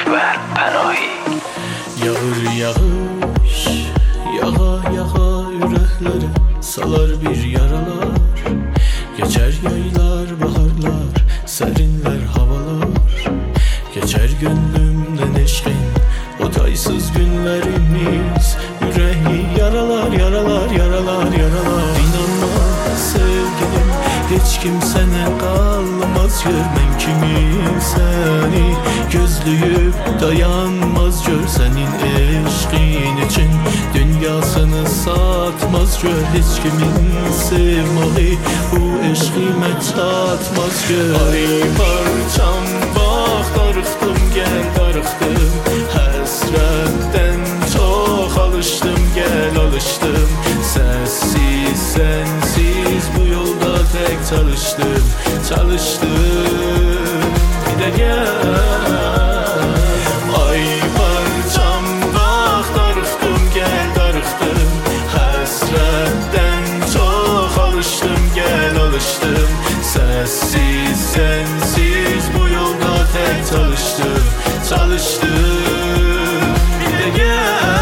Ekber Pənahî. Yağır yağış, yağa yağa ürəklərə salar bir yaralar. Geçer yaylar, baharlar, serinler havalar. Geçer gönlümden eşkin o taysız günlerimiz. Yüreği yaralar, yaralar, yaralar, yaralar. İnanma sevgilim, hiç kimsene kalmaz. Görmen kimin seni gözlüyüp dayanmaz. Gör senin eşkin için dünyasını satmaz. Gör hiç kimin sevmalı bu eşkime çatmaz. Gör ay parçam bak darıxdım gel darıxdım. Həsrətdən çox alışdım gel alışdım. Sessiz sensiz bu yolda tek çalıştım çalıştım. Bir de gel ay parçam bak darıxdım gel darıxdım. Həsrətdən çox alışdım gel alışdım. Sessiz sensiz bu yolda tek çalıştım çalıştım. Bir de gel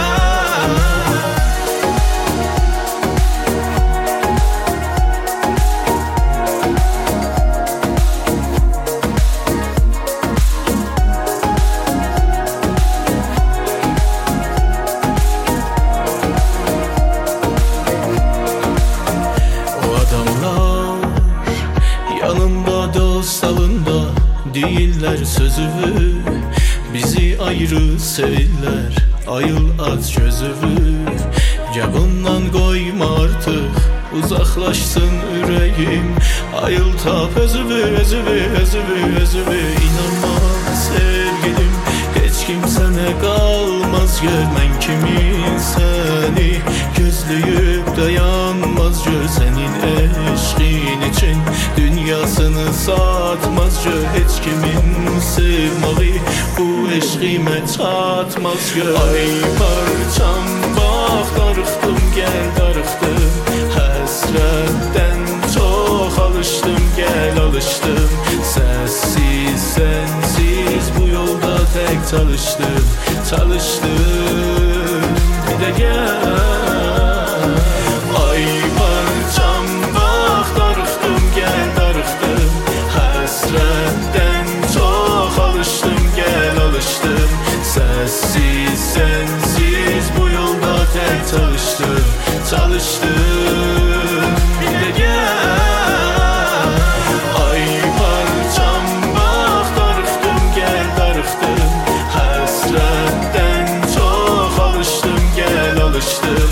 yanında dost salında değiller sözümü. Bizi ayrı sevirler ayıl aç gözümü. Cevundan koyma artık uzaklaşsın yüreğim. Ayıl tap özümü özümü özümü özümü. İnanma sevgilim hiç kimsene kalmaz. Görmen kimin seni gözlüyüp dayanmaz. Gör senin eşkin için dünyasını satmaz. Gör hiç kimin sevmalı bu eşkime çatmaz. Gör ay parçam bak darıxdım gel darıxdım. Həsrətdən çox alışdım gel alışdım. Sessiz sensiz bu yolda tek çalıştım çalıştım. Bir de gel ay parçam bak darıxdım gel darıxdım. Həsrətdən çox alışdım gel alışdım. Sessiz sensiz bu yolda tek çalıştım çalıştım. Bir de gel ay parçam bak darıxdım gel darıxdım. Həsrətdən çox alışdım gel alışdım.